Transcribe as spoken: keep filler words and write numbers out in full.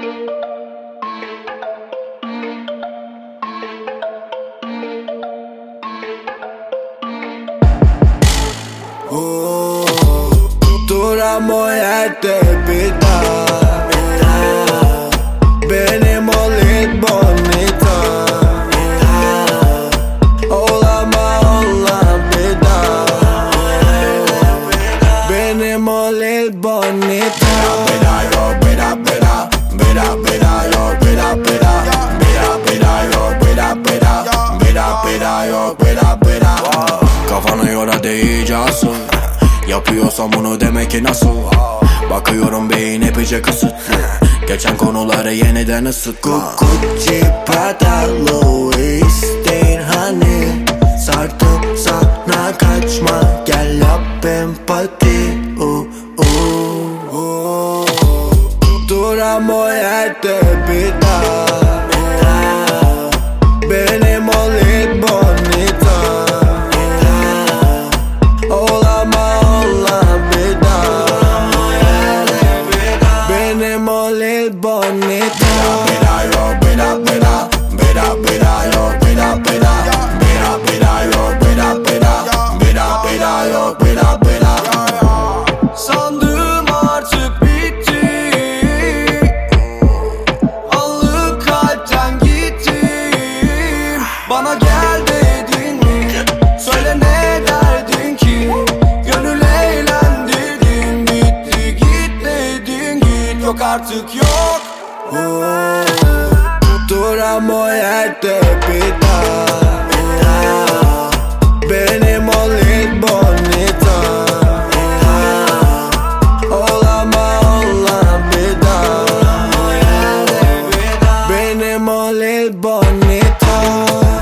Oh, duramo yerde bir daha. Benim ol it bonita. Olama olan bir daha. Benim ol it bonita. Beda yo beda beda beda beda yo beda beda beda beda yo beda beda beda beda yo beda beda. Kafanı yora iyice asıl. Yapıyorsam bunu demek ki nasıl? Bakıyorum beyin epeyce kısıtlı. Geçen konuları yeniden ısıtma. Gucci, Prada, Louis değil hani. Sardım sana kaçma. Gel yap empati. uh, uh, uh. Duram o yerde bir daha. Benim ol it bonita. Olama olan bir daha. Benim ol it bonita. Beda yo beda beda beda beda yo beda beda beda beda yo beda beda beda beda yo beda beda. Sandım artık bitti. Anlık kalpten gittim. Bana gel dedin mi? Söyle ne derdin ki? Gönül eğlendirdin. Bitti git dedin git. Yok artık yok. Oh, duram o yerde bir daha. Benim ol it bonita. Olama olan bir daha. Benim ol it bonita.